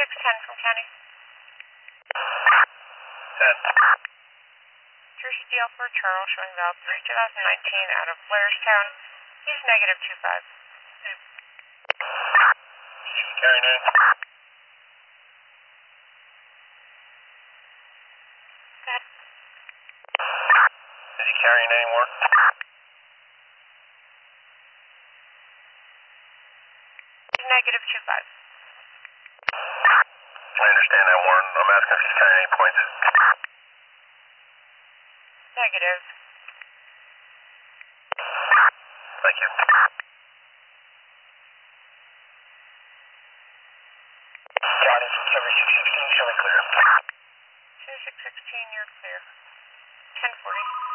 3610 from County. 10. Drew Steele for Charles, showing valve 3 2019 out of Blairstown. He's negative 25. Is he carrying any? Is he carrying any more? He's negative 25. I understand that, Warren. I'm asking if he's carrying any points. Negative. Thank you. Johnny, 7616, show me clear. 7616, you're clear. 1040.